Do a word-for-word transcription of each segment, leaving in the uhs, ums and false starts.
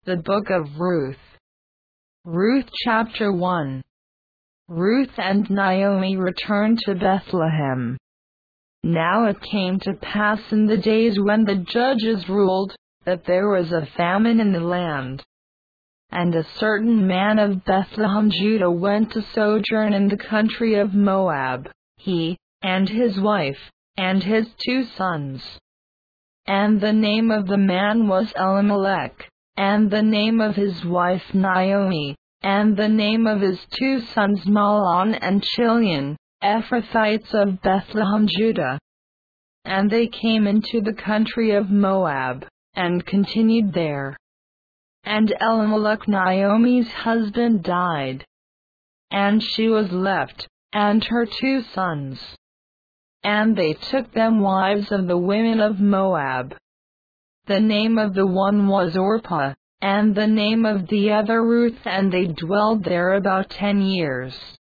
The Book of Ruth. Ruth chapter one. Ruth and Naomi returned to Bethlehem. Now it came to pass in the days when the judges ruled, that there was a famine in the land. And a certain man of Bethlehem Judah went to sojourn in the country of Moab, he, and his wife, and his two sons. And the name of the man was Elimelech, and the name of his wife Naomi, and the name of his two sons Mahlon and Chilion, Ephrathites of Bethlehem Judah. And they came into the country of Moab, and continued there. And Elimelech Naomi's husband died, and she was left, and her two sons. And they took them wives of the women of Moab. The name of the one was Orpah, and the name of the other Ruth, and they dwelled there about ten years.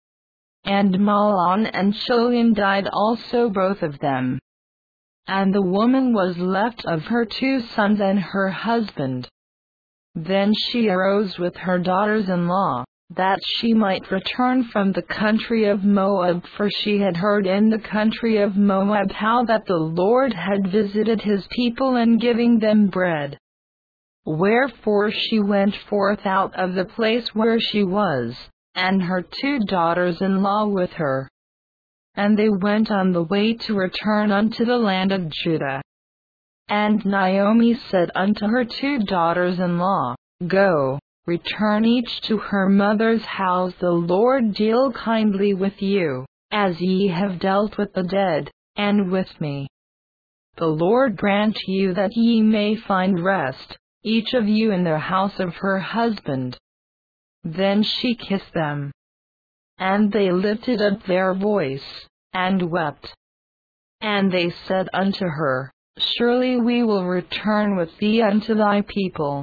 And Mahlon and Chilion died also, both of them. And the woman was left of her two sons and her husband. Then she arose with her daughters-in-law, that she might return from the country of Moab, for she had heard in the country of Moab how that the Lord had visited his people in giving them bread. Wherefore she went forth out of the place where she was, and her two daughters-in-law with her. And they went on the way to return unto the land of Judah. And Naomi said unto her two daughters-in-law, Go, return each to her mother's house. The Lord deal kindly with you, as ye have dealt with the dead, and with me. The Lord grant you that ye may find rest, each of you in the house of her husband. Then she kissed them. And they lifted up their voice, and wept. And they said unto her, Surely we will return with thee unto thy people.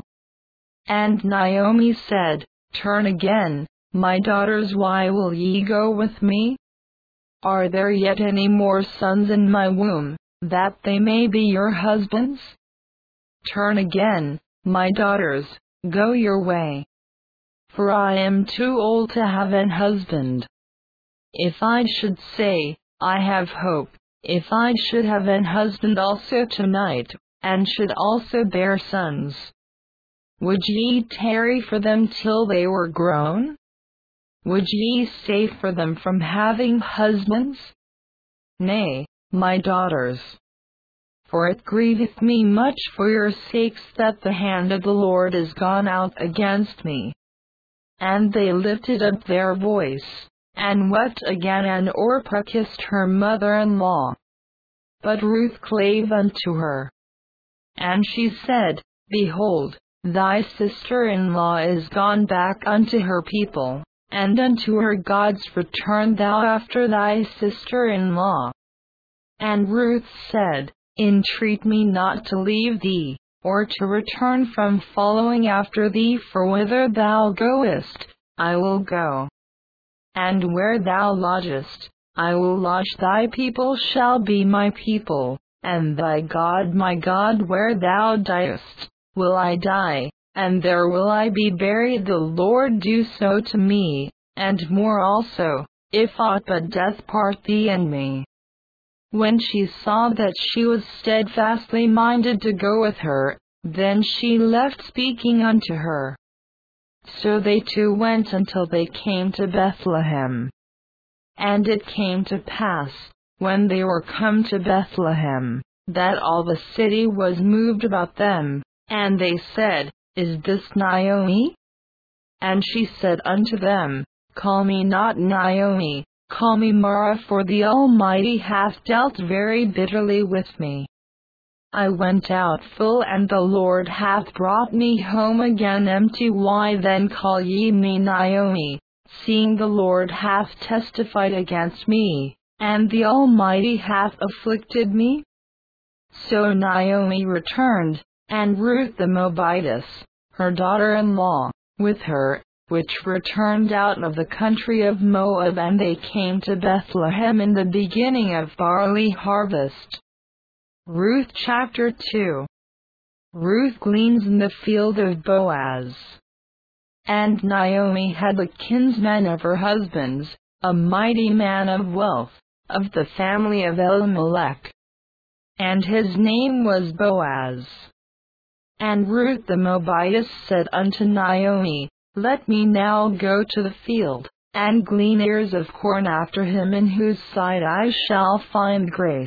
And Naomi said, Turn again, my daughters, why will ye go with me? Are there yet any more sons in my womb, that they may be your husbands? Turn again, my daughters, go your way. For I am too old to have an husband. If I should say, I have hope, if I should have an husband also tonight, and should also bear sons, would ye tarry for them till they were grown? Would ye stay for them from having husbands? Nay, my daughters. For it grieveth me much for your sakes that the hand of the Lord is gone out against me. And they lifted up their voice, and wept again, and Orpah kissed her mother-in-law. But Ruth clave unto her. And she said, Behold, thy sister-in-law is gone back unto her people, and unto her gods. Return thou after thy sister-in-law. And Ruth said, Entreat me not to leave thee, or to return from following after thee, for whither thou goest, I will go. And where thou lodgest, I will lodge. Thy people shall be my people, and thy God my God. Where thou diest, will I die, and there will I be buried. The Lord do so to me, and more also, if aught but death part thee and me. When she saw that she was steadfastly minded to go with her, then she left speaking unto her. So they two went until they came to Bethlehem. And it came to pass, when they were come to Bethlehem, that all the city was moved about them, and they said, Is this Naomi? And she said unto them, Call me not Naomi, call me Mara, for the Almighty hath dealt very bitterly with me. I went out full, and the Lord hath brought me home again empty. Why then call ye me Naomi, seeing the Lord hath testified against me, and the Almighty hath afflicted me? So Naomi returned, and Ruth the Moabitess, her daughter-in-law, with her, which returned out of the country of Moab. And they came to Bethlehem in the beginning of barley harvest. Ruth chapter two. Ruth gleans in the field of Boaz. And Naomi had a kinsman of her husband's, a mighty man of wealth, of the family of Elimelech. And his name was Boaz. And Ruth the Moabitess said unto Naomi, Let me now go to the field, and glean ears of corn after him in whose sight I shall find grace.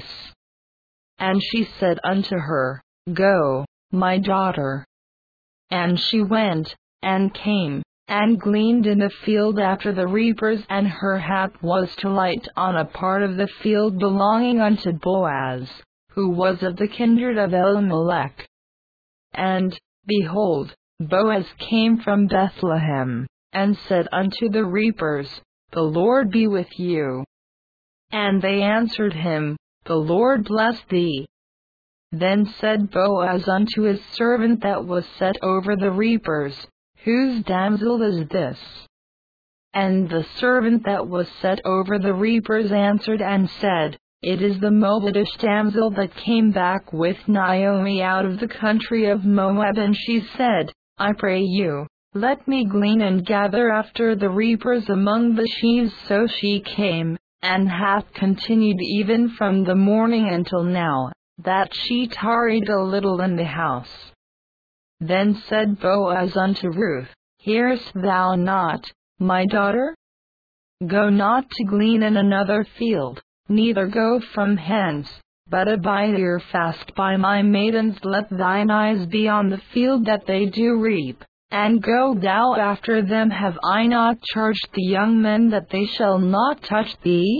And she said unto her, Go, my daughter. And she went, and came, and gleaned in the field after the reapers, and her hap was to light on a part of the field belonging unto Boaz, who was of the kindred of Elimelech. And, behold, Boaz came from Bethlehem, and said unto the reapers, The Lord be with you. And they answered him, The Lord bless thee. Then said Boaz unto his servant that was set over the reapers, Whose damsel is this? And the servant that was set over the reapers answered and said, It is the Moabitish damsel that came back with Naomi out of the country of Moab. And she said, I pray you, let me glean and gather after the reapers among the sheaves. So she came, and hath continued even from the morning until now, that she tarried a little in the house. Then said Boaz unto Ruth, Hearest thou not, my daughter? Go not to glean in another field, neither go from hence, but abide here fast by my maidens. Let thine eyes be on the field that they do reap, and go thou after them. Have I not charged the young men that they shall not touch thee?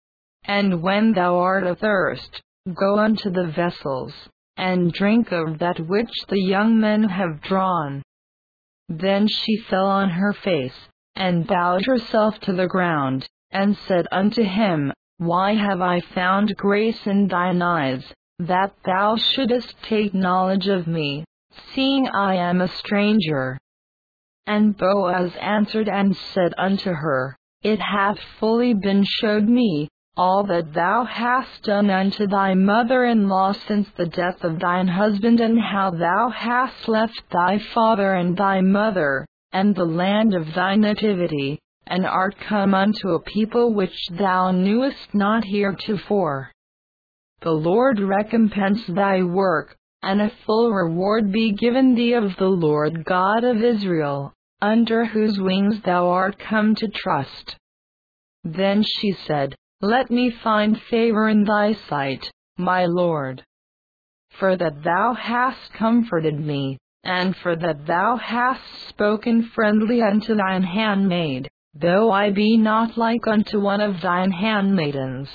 And when thou art athirst, go unto the vessels, and drink of that which the young men have drawn. Then she fell on her face, and bowed herself to the ground, and said unto him, Why have I found grace in thine eyes, that thou shouldest take knowledge of me, seeing I am a stranger? And Boaz answered and said unto her, It hath fully been showed me, all that thou hast done unto thy mother-in-law since the death of thine husband, and how thou hast left thy father and thy mother, and the land of thy nativity, and art come unto a people which thou knewest not heretofore. The Lord recompense thy work, and a full reward be given thee of the Lord God of Israel, under whose wings thou art come to trust. Then she said, Let me find favor in thy sight, my Lord. For that thou hast comforted me, and for that thou hast spoken friendly unto thine handmaid, though I be not like unto one of thine handmaidens.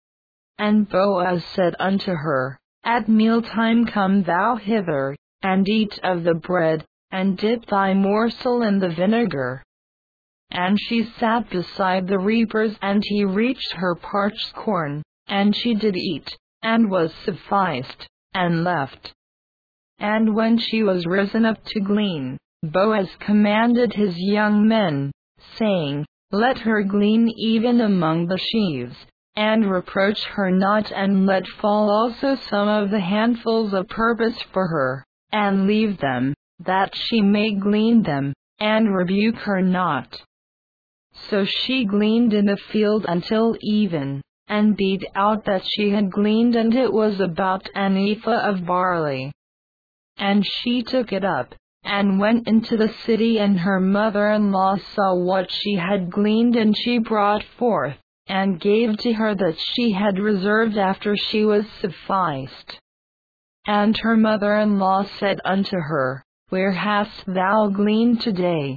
And Boaz said unto her, At mealtime come thou hither, and eat of the bread, and dip thy morsel in the vinegar. And she sat beside the reapers, and he reached her parched corn, and she did eat, and was sufficed, and left. And when she was risen up to glean, Boaz commanded his young men, saying, Let her glean even among the sheaves, and reproach her not, and let fall also some of the handfuls of purpose for her, and leave them, that she may glean them, and rebuke her not. So she gleaned in the field until even, and beat out that she had gleaned, and it was about an ephah of barley. And she took it up, and went into the city, and her mother-in-law saw what she had gleaned, and she brought forth, and gave to her that she had reserved after she was sufficed. And her mother-in-law said unto her, Where hast thou gleaned today?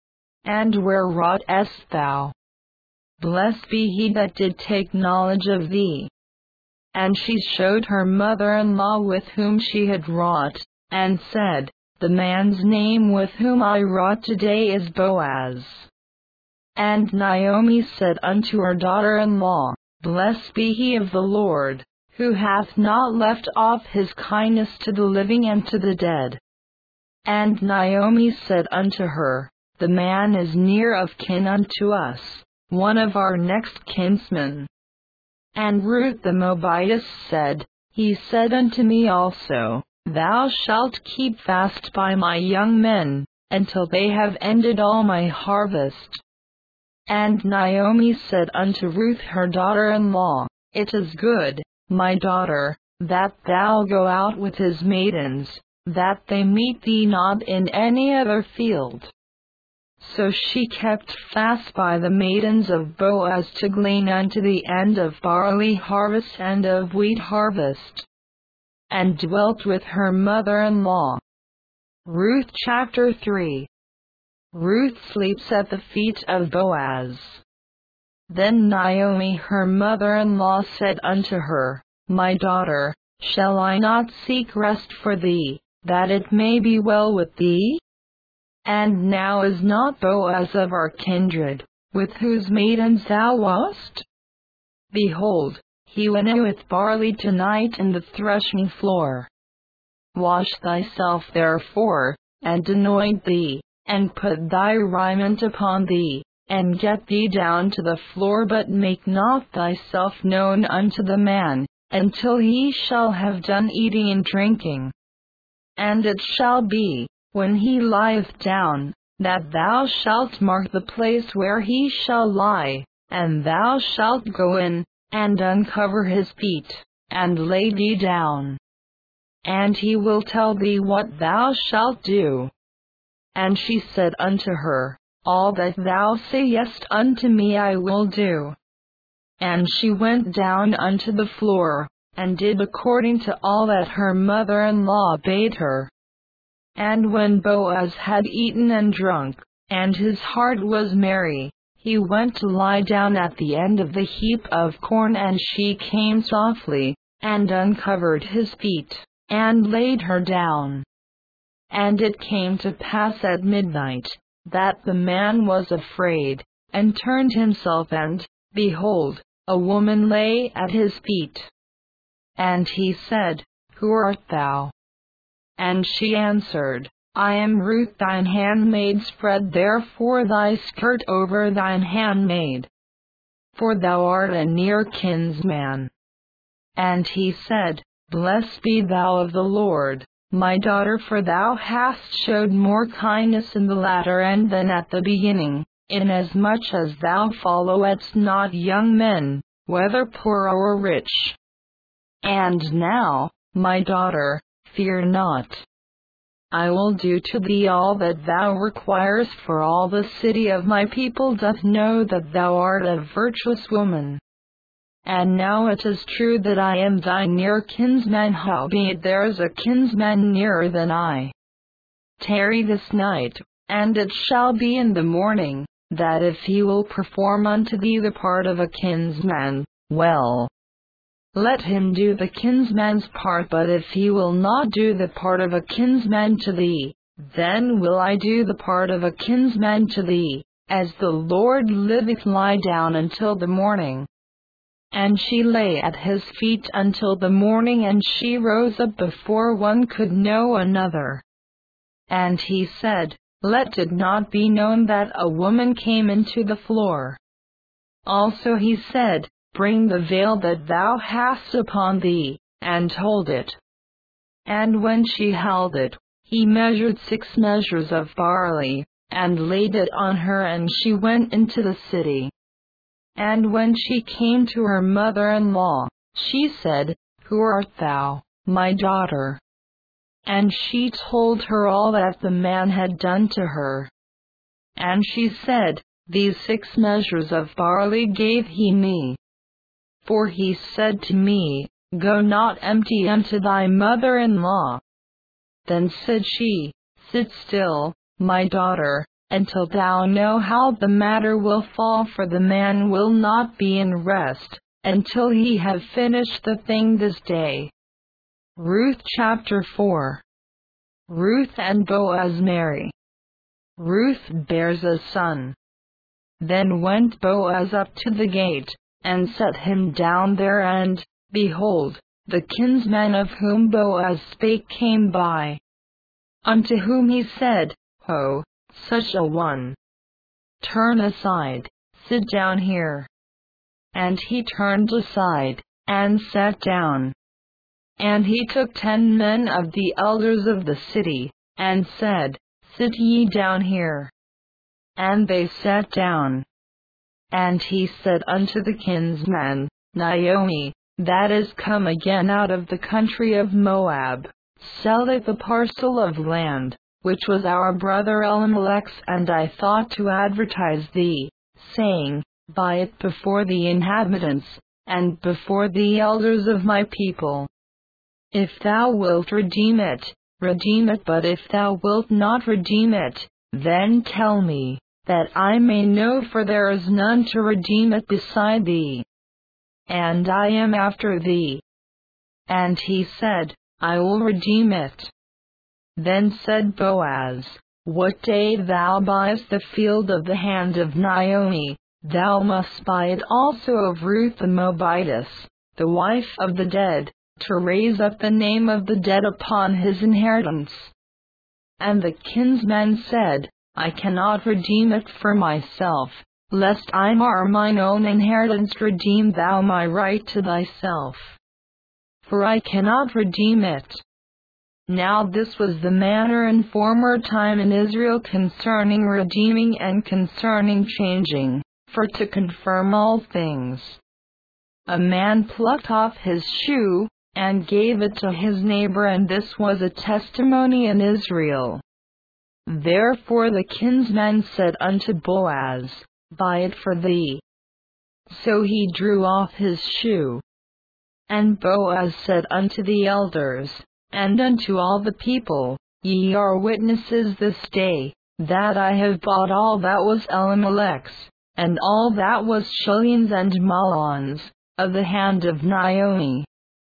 And where wroughtest thou? Blessed be he that did take knowledge of thee. And she showed her mother-in-law with whom she had wrought, and said, The man's name with whom I wrought today is Boaz. And Naomi said unto her daughter-in-law, Blessed be he of the Lord, who hath not left off his kindness to the living and to the dead. And Naomi said unto her, The man is near of kin unto us, one of our next kinsmen. And Ruth the Moabitess said, He said unto me also, thou shalt keep fast by my young men, until they have ended all my harvest. And Naomi said unto Ruth her daughter-in-law, It is good, my daughter, that thou go out with his maidens, that they meet thee not in any other field. So she kept fast by the maidens of Boaz to glean unto the end of barley harvest and of wheat harvest, and dwelt with her mother-in-law. Ruth chapter three. Ruth sleeps at the feet of Boaz. Then Naomi her mother-in-law said unto her, My daughter, shall I not seek rest for thee, that it may be well with thee? And now is not Boaz of our kindred, with whose maidens thou wast? Behold, he winnoweth barley tonight in the threshing floor. Wash thyself therefore, and anoint thee, and put thy raiment upon thee, and get thee down to the floor, but make not thyself known unto the man, until he shall have done eating and drinking. And it shall be, when he lieth down, that thou shalt mark the place where he shall lie, and thou shalt go in, and uncover his feet, and lay thee down. And he will tell thee what thou shalt do. And she said unto her, All that thou sayest unto me I will do. And she went down unto the floor, and did according to all that her mother-in-law bade her. And when Boaz had eaten and drunk, and his heart was merry, he went to lie down at the end of the heap of corn, and she came softly, and uncovered his feet, and laid her down. And it came to pass at midnight, that the man was afraid, and turned himself, and, behold, a woman lay at his feet. And he said, Who art thou? And she answered, I am Ruth thine handmaid, spread therefore thy skirt over thine handmaid, for thou art a near kinsman. And he said, Blessed be thou of the Lord, my daughter, for thou hast showed more kindness in the latter end than at the beginning, inasmuch as thou followedst not young men, whether poor or rich. And now, my daughter, fear not. I will do to thee all that thou requirest, for all the city of my people doth know that thou art a virtuous woman. And now it is true that I am thy near kinsman, howbeit there is a kinsman nearer than I. Tarry this night, and it shall be in the morning, that if he will perform unto thee the part of a kinsman, well, let him do the kinsman's part, but if he will not do the part of a kinsman to thee, then will I do the part of a kinsman to thee, as the Lord liveth, lie down until the morning. And she lay at his feet until the morning, and she rose up before one could know another. And he said, Let it not be known that a woman came into the floor. Also he said, Bring the veil that thou hast upon thee, and hold it. And when she held it, he measured six measures of barley, and laid it on her, and she went into the city. And when she came to her mother-in-law, she said, Who art thou, my daughter? And she told her all that the man had done to her. And she said, These six measures of barley gave he me. For he said to me, Go not empty unto thy mother-in-law. Then said she, Sit still, my daughter, until thou know how the matter will fall, for the man will not be in rest, until he have finished the thing this day. Ruth chapter four. Ruth and Boaz marry. Ruth bears a son. Then went Boaz up to the gate, and set him down there, and, behold, the kinsman of whom Boaz spake came by. Unto whom he said, Ho, such a one! Turn aside, sit down here. And he turned aside, and sat down. And he took ten men of the elders of the city, and said, Sit ye down here. And they sat down. And he said unto the kinsmen, Naomi, that is come again out of the country of Moab, selleth the parcel of land, which was our brother Elimelech's, and I thought to advertise thee, saying, Buy it before the inhabitants, and before the elders of my people. If thou wilt redeem it, redeem it, but if thou wilt not redeem it, then tell me, that I may know, for there is none to redeem it beside thee. And I am after thee. And he said, I will redeem it. Then said Boaz, What day thou buyest the field of the hand of Naomi, thou must buy it also of Ruth the Moabitess, the wife of the dead, to raise up the name of the dead upon his inheritance. And the kinsmen said, I cannot redeem it for myself, lest I mar mine own inheritance. Redeem thou my right to thyself, for I cannot redeem it. Now this was the manner in former time in Israel concerning redeeming and concerning changing, for to confirm all things. A man plucked off his shoe, and gave it to his neighbor, and this was a testimony in Israel. Therefore the kinsmen said unto Boaz, Buy it for thee. So he drew off his shoe. And Boaz said unto the elders, and unto all the people, Ye are witnesses this day, that I have bought all that was Elimelech's, and all that was Chilion's and Mahlon's, of the hand of Naomi.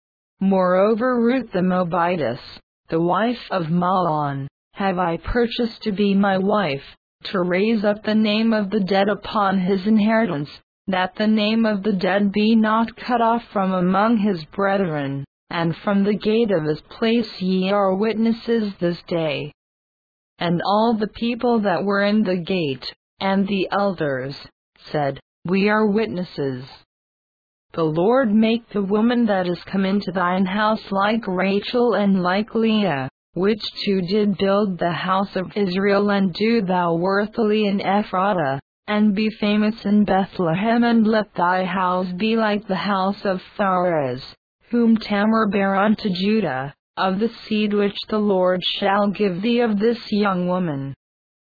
Moreover Ruth the Moabitess, the wife of Mahlon, have I purchased to be my wife, to raise up the name of the dead upon his inheritance, that the name of the dead be not cut off from among his brethren, and from the gate of his place ye are witnesses this day. And all the people that were in the gate, and the elders, said, We are witnesses. The Lord make the woman that is come into thine house like Rachel and like Leah, which two did build the house of Israel, and do thou worthily in Ephratah, and be famous in Bethlehem, and let thy house be like the house of Pharez, whom Tamar bare unto Judah, of the seed which the Lord shall give thee of this young woman.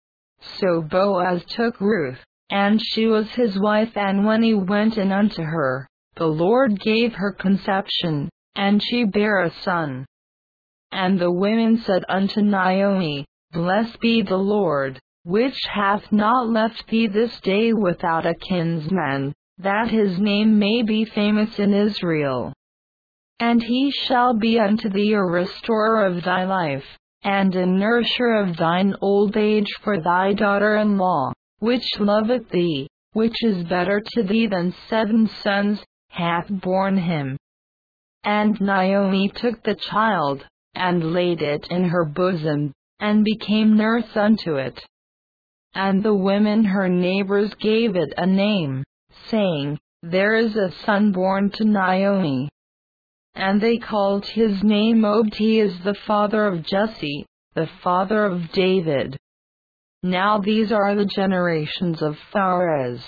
So Boaz took Ruth, and she was his wife, and when he went in unto her, the Lord gave her conception, and she bare a son. And the women said unto Naomi, Blessed be the Lord, which hath not left thee this day without a kinsman, that his name may be famous in Israel. And he shall be unto thee a restorer of thy life, and a nourisher of thine old age for thy daughter-in-law, which loveth thee, which is better to thee than seven sons, hath borne him. And Naomi took the child, and laid it in her bosom, and became nurse unto it. And the women her neighbors gave it a name, saying, There is a son born to Naomi. And they called his name Obed. He is the father of Jesse, the father of David. Now these are the generations of Pharez.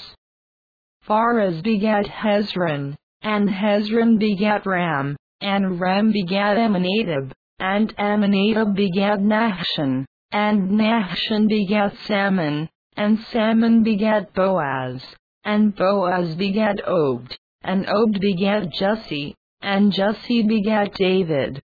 Pharez begat Hezron, and Hezron begat Ram, and Ram begat Amminadab, and Amminadab begat Nahshon, and Nahshon begat Salmon, and Salmon begat Boaz, and Boaz begat Obed, and Obed begat Jesse, and Jesse begat David.